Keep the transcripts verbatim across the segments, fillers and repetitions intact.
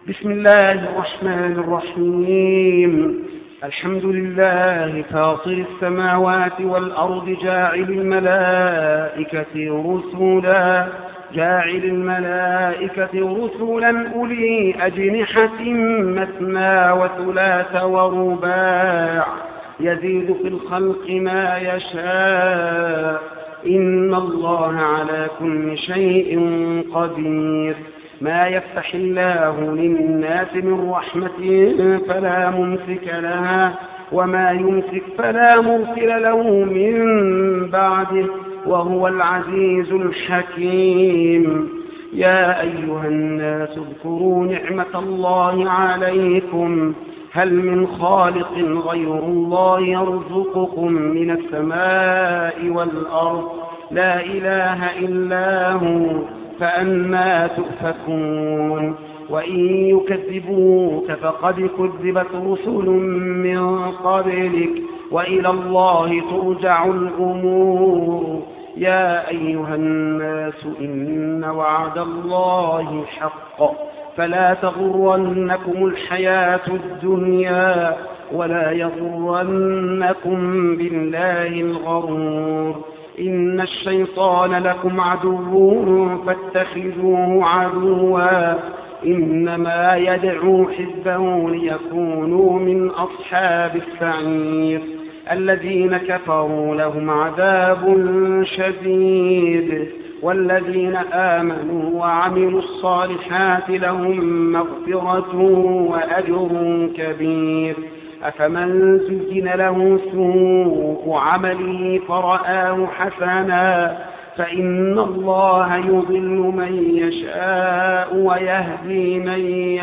بسم الله الرحمن الرحيم. الحمد لله فاطر السماوات والأرض جاعل الملائكة رسلا جاعل الملائكة رسلا أولي أجنحة مثنى وثلاث ورباع يزيد في الخلق ما يشاء إن الله على كل شيء قدير. ما يفتح الله للناس من رحمة فلا ممسك لها وما يمسك فلا مرسل له من بعده وهو العزيز الحكيم. يا أيها الناس اذكروا نعمة الله عليكم هل من خالق غير الله يرزقكم من السماء والأرض لا إله إلا هو فأنى تؤفكون. وإن يكذبوك فقد كذبت رسل من قبلك وإلى الله ترجع الأمور. يا أيها الناس إن وعد الله حق فلا تغرنكم الحياة الدنيا ولا يغرنكم بالله الغرور. إن الشيطان لكم عدو فاتخذوه عدوا إنما يدعو حزبه ليكونوا من أصحاب السعير. الذين كفروا لهم عذاب شديد والذين آمنوا وعملوا الصالحات لهم مغفرة وأجر كبير. أفمن زين له سوء عمله فرآه حسنا فإن الله يضل من يشاء ويهدي من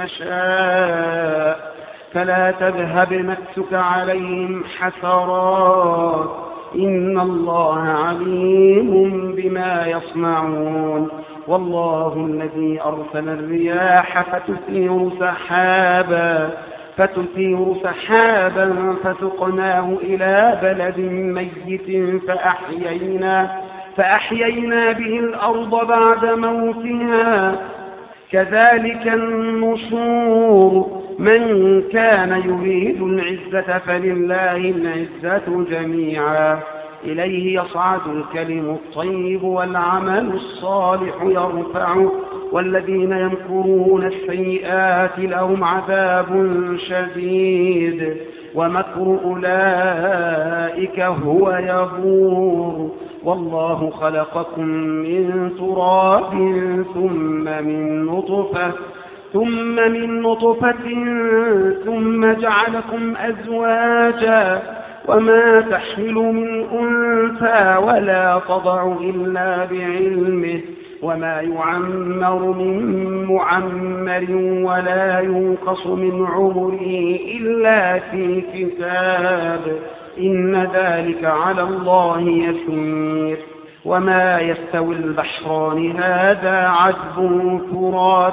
يشاء فلا تذهب نفسك عليهم حسرات إن الله عليم بما يصنعون. والله الذي أرسل الرياح فتثير سحابا فتثير سحابا فسقناه إلى بلد ميت فأحيينا, فأحيينا به الأرض بعد موتها كذلك النشور. من كان يريد العزة فلله العزة جميعا إليه يصعد الكلم الطيب والعمل الصالح يرفعه والذين يمكرون السيئات لهم عذاب شديد ومكر أولئك هو يبور. والله خلقكم من تراب ثم من نطفة ثم من نطفة ثم جعلكم أزواجا وما تحمل من أنثى ولا تضع إلا بعلمه وما يعمر من معمر ولا ينقص من عمره إلا في كتاب إن ذلك على الله يسير. وما يستوي البحران هذا عذب فرات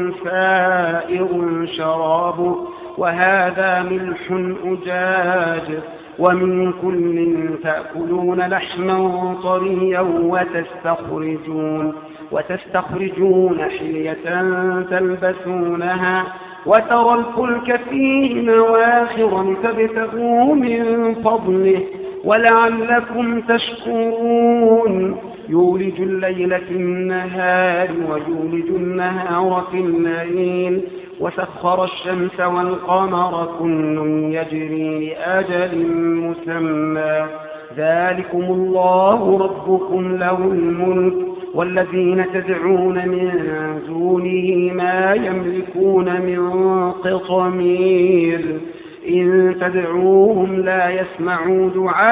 سائغ شرابه وهذا ملح أجاج ومن كل تأكلون لحما طريا وتستخرجون, وتستخرجون حلية تلبسونها وترى الفلك فيه مواخر تبتغوا من فضله ولعلكم تشكرون. يولج الليل في النهار ويولج النهار في الليل وسخر الشمس والقمر كل يجري لأجل مسمى ذلكم الله ربكم له الملك والذين تدعون من دونه ما يملكون من قطمير. إن تدعوهم لا يسمعوا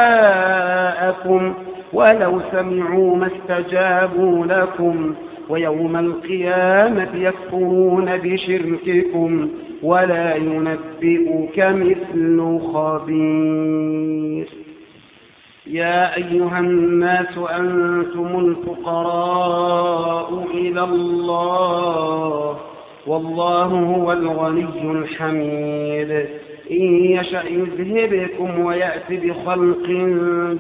دعاءكم ولو سمعوا ما استجابوا لكم ويوم القيامة يكفرون بشرككم ولا ينبئك مثل خبير. يا أيها الناس أنتم الفقراء إلى الله والله هو الغني الحميد. إن يشأ يذهبكم ويأتي بخلق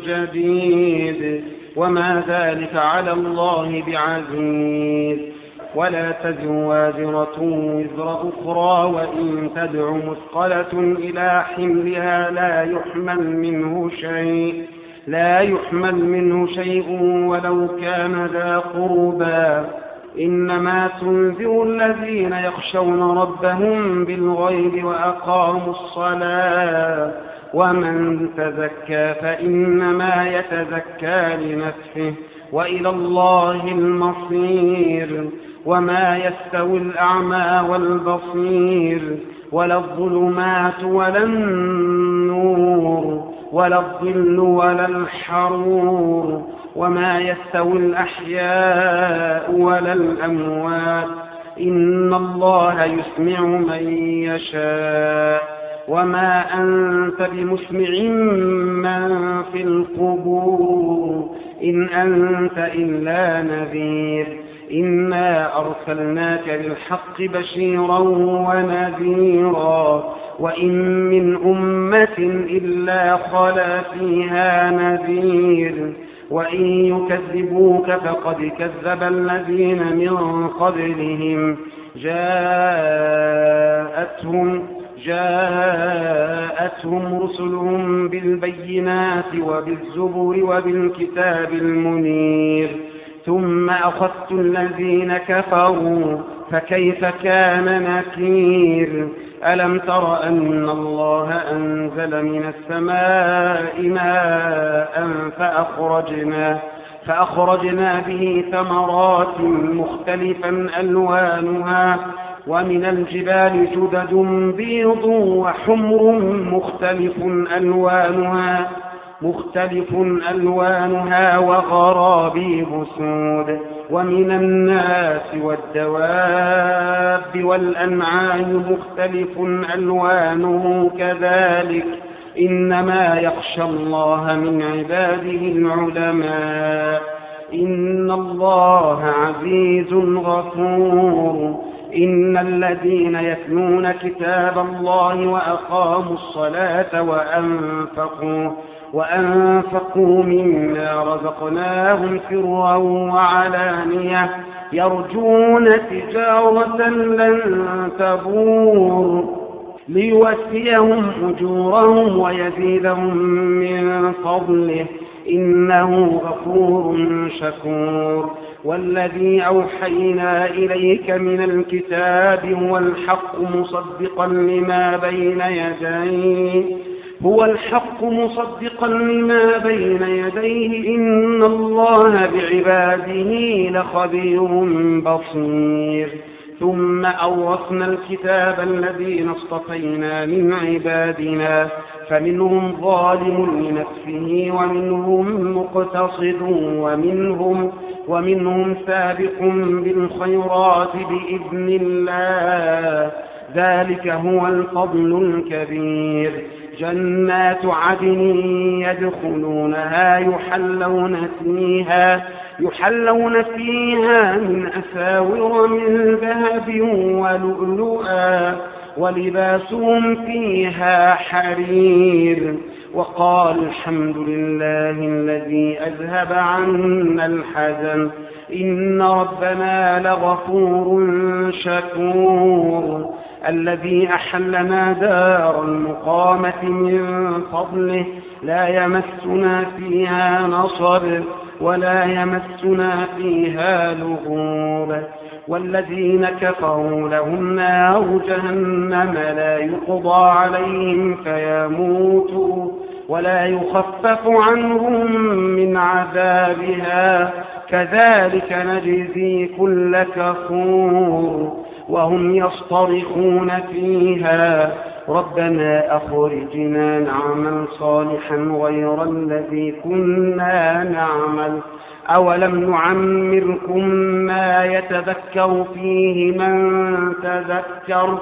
جديد وما ذلك على الله بعزيز. ولا تزر وازرة وزر أخرى وإن تدع مثقلة إلى حملها لا يحمل منه شيء لا يحمل منه شيء ولو كان ذا قربى إنما تنذر الذين يخشون ربهم بالغيب وأقاموا الصلاة ومن تزكى فإنما يتزكى لنفسه وإلى الله المصير وما يستوي الأعمى والبصير ولا الظلمات ولا النور ولا الظل ولا الحرور وما يستوي الأحياء ولا الأموات إن الله يسمع من يشاء وما أنت بمسمع من في القبور إن أنت إلا نذير إنا أرسلناك بالحق بشيرا ونذيرا وإن من أمة إلا خلا فيها نذير وإن يكذبوك فقد كذب الذين من قبلهم جاءتهم جاءتهم رسلهم بالبينات وبالزبر وبالكتاب المنير ثم أخذت الذين كفروا فكيف كان نكير ألم تر أن الله أنزل من السماء ماء فأخرجنا فأخرجنا به ثمرات مختلفا ألوانها ومن الجبال جدد بيض وحمر مختلف ألوانها مختلف ألوانها وغرابيب سود ومن الناس والدواب والأنعام مختلف ألوانه كذلك إنما يخشى الله من عباده العلماء إن الله عزيز غفور إن الذين يتلون كتاب الله وأقاموا الصلاة وأنفقوا وأنفقوا مما رزقناهم سرا وعلانية يرجون تجارة لن تبور ليوفيهم أجورهم ويزيدهم من فضله إنه غفور شكور والذي أوحينا إليك من الكتاب هو الحق مصدقا لما بين يديه هو الحق مصدقا لما بين يديه إن الله بعباده لخبير بصير ثم أورثنا الكتاب الذين اصطفينا من عبادنا فمنهم ظالم لنفسه ومنهم مقتصد ومنهم ومنهم سابق بالخيرات بإذن الله ذلك هو الفضل الكبير جنات عدن يدخلونها يحلون فيها يحلون فيها من أساور من ذهب ولؤلؤا ولباسهم فيها حرير وقال الحمد لله الذي أذهب عنا الحزن إن ربنا لغفور شكور الذي أحلنا دار المقامة من فضله لا يمسنا فيها نصب ولا يمسنا فيها لغوب والذين كفروا لهم نار جهنم لا يقضى عليهم فيموتوا ولا يخفف عنهم من عذابها كذلك نجزي كل كفور وهم يصطرخون فيها ربنا أخرجنا نعمل صالحا غير الذي كنا نعمل أولم نعمركم ما يتذكر فيه من تذكر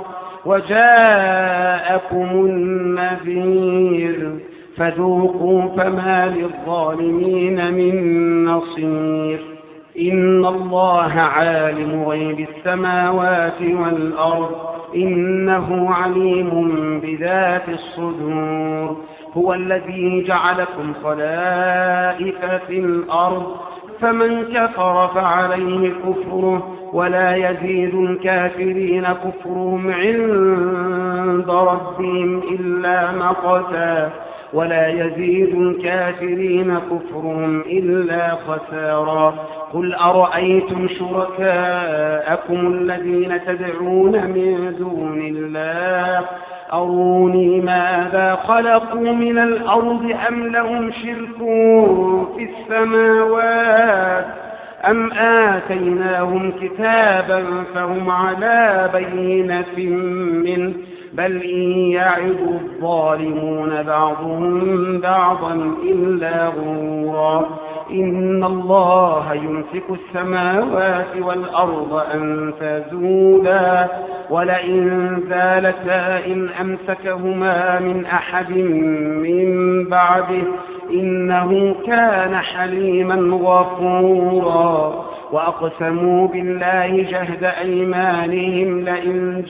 وجاءكم النذير فذوقوا فما للظالمين من نصير إن الله عالم غيب السماوات والأرض إنه عليم بذات الصدور هو الذي جعلكم خلائف في الأرض فمن كفر فعليه كفره ولا يزيد الكافرين كفرهم عند ربهم إلا مقتا ولا يزيد الكافرين كفرهم إلا خسارا قل أرأيتم شركاءكم الذين تدعون من دون الله أروني ماذا خلقوا من الأرض أم لهم شرك في السماوات أم آتيناهم كتابا فهم على بينة منه بل إن يعد الظالمون بعضهم بعضا إلا غرورا إن الله يمسك السماوات والأرض أن تزولا ولئن زالتا إن أمسكهما من أحد من بعده إنه كان حليما غفورا وأقسموا بالله جهد أيمانهم لئن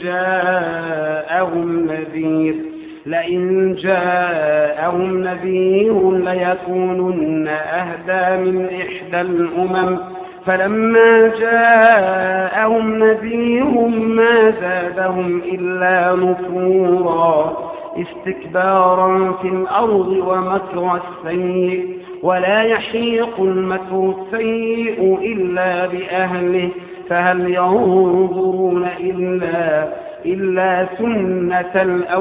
جاءهم نذير لئن جاءهم نذير ليكونن أهدى من إحدى الأمم فلما جاءهم نذير ما زادهم إلا نفورا استكبارا في الأرض ومكر السيء ولا يحيق المكر السيء إلا بأهله فهل ينظرون إلا, إلا سنة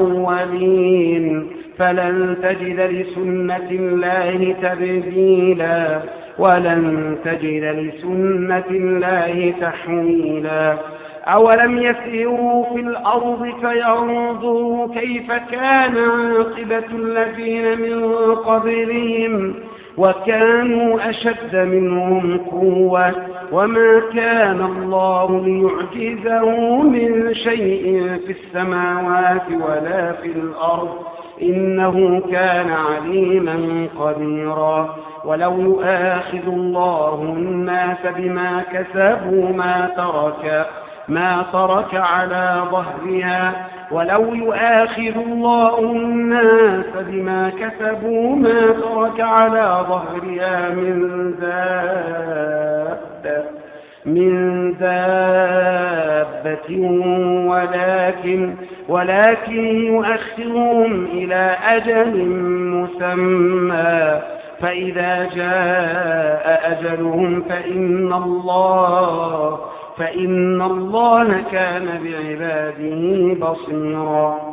الأولين فلن تجد لسنة الله تبديلا ولن تجد لسنة الله تحويلا أولم يسيروا في الأرض فينظروا كيف كان عاقبة الذين من قبلهم وكانوا أشد منهم قوة وما كان الله ليعجزه من شيء في السماوات ولا في الأرض إنه كان عليما قديرا ولو يؤاخذ الله الناس بما كسبوا ما ترك ما ترك على ظهرها ولو يؤاخذ الله الناس بما كسبوا ما ترك على ظهرها من دابة من دابة ولكن ولكن يؤخرهم إلى أجل مسمى فإذا جاء أجلهم فإن الله فإن الله كان بعباده بصيرا